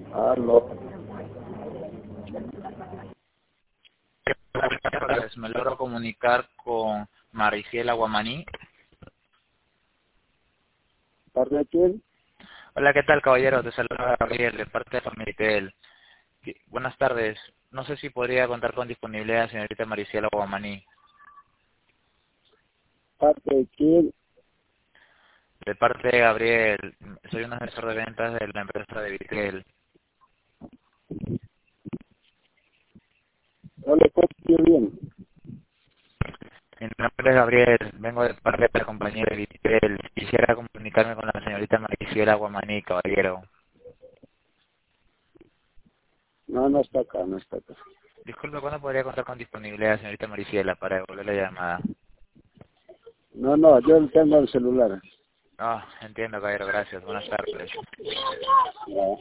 Aló. Buenas tardes, me logro comunicar con Mariciela Guamaní. ¿Parte de quién? Hola, ¿qué tal, caballero? Te saluda Gabriel, de parte de Famiritel. Buenas tardes. No sé si podría contar con disponibilidad, señorita Mariciela Guamaní. ¿Parte de quién? De parte de Gabriel, soy un asesor de ventas de la empresa de Vitel. No le puedo decir bien. Mi nombre es Gabriel, vengo de parte de la compañía de Vitel. Quisiera comunicarme con la señorita Mariciela Guamaní, caballero. No, no está acá, no está acá. Disculpe, ¿cuándo podría contar con disponibilidad, señorita Mariciela, para devolver la llamada? No, yo no tengo el celular. Ah, entiendo, caballero, gracias. Buenas tardes. Ya.